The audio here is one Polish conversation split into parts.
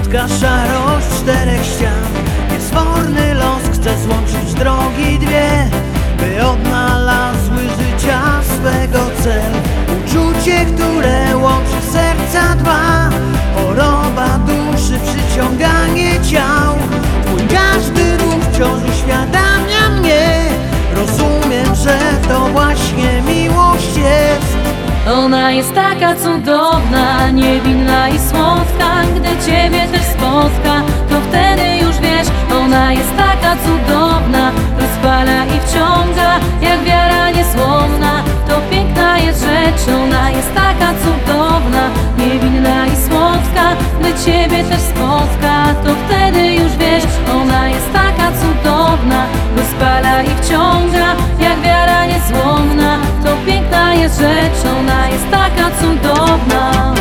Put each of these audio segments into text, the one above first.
Ludzka szarość czterech ścian, niesforny los chce złączyć drogi dwie, by odnalazły życia swego cel. Uczucie, które łączy serca dwa, choroba duszy, przyciąganie ciał. Twój każdy ruch wciąż uświadamia mnie, rozumiem, że to właśnie miłość jest. Ona jest taka cudowna, niewinna i słodka. Gdy Ciebie też spotka, to wtedy już wiesz. Ona jest taka cudowna, rozpala i wciąga, jak wiara niezłomna. To piękna jest rzecz. Ona jest taka cudowna, niewinna i słodka. Gdy Ciebie też spotka, to wtedy już wiesz. Ona jest taka cudowna, rozpala i wciąga, jak wiara niezłomna. To piękna jest rzecz. Ona jest taka cudowna.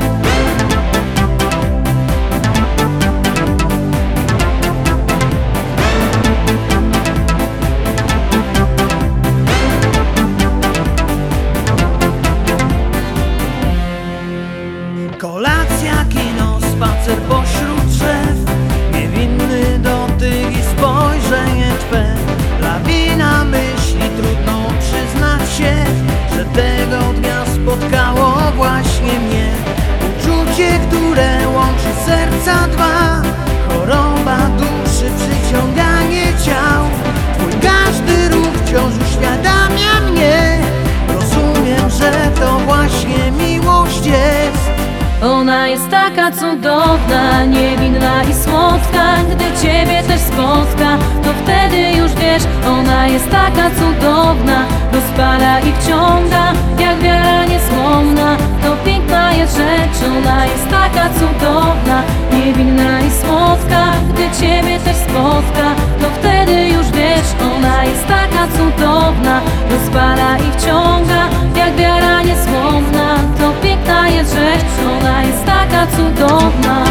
Kolacja, kino, spacer pośród drzew, niewinny dotyk i spojrzenie Twe. Lawina myśli, trudno przyznać się, że tego dnia spotkało właśnie mnie. Uczucie, które łączy serca dwa, choroba duszy, przyciąganie ciał. Twój każdy ruch wciąż uświadamia mnie, rozumiem, że to właśnie miłość jest. Ona jest taka cudowna, niewinna i słodka. Gdy Ciebie też spotka, to wtedy już wiesz. Ona jest taka cudowna, rozpala i wciąga, jak wiara niezłomna. To piękna jest rzecz. Ona jest taka cudowna, niewinna i słodka. Gdy Ciebie też spotka, to wtedy już wiesz. Ona jest taka cudowna, rozpala i wciąga, jak wiara niezłomna. To piękna jest rzecz. Ona jest taka cudowna.